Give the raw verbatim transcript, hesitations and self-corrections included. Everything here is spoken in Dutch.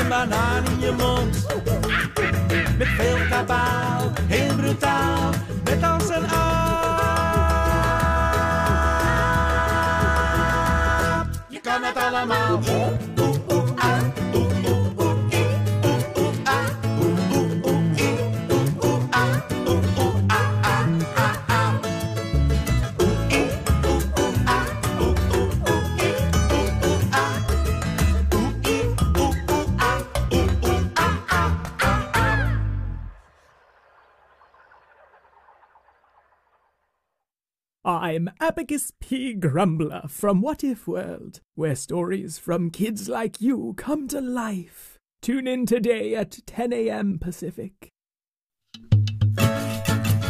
banaan in je mond. Met veel kabaal, heel brutaal, net als een aap. Je kan het allemaal. Oeh, oeh, oeh, ah, oeh, oeh, oeh, ee, oeh, oeh, ah, oeh, oeh, oeh, ee, oeh, oeh, ah, oeh, oeh, ah, ah, ah, ah. Oeh, ee, oeh, oeh, ah, oeh, oeh, oeh, ee, oeh, oeh, ah. Oeh, ee, oeh, oeh, ah, oeh, oeh, ah, ah, ah, ah. I'm Abacus P. Grumbler from What If World, where stories from kids like you come to life. Tune in today at ten a m Pacific.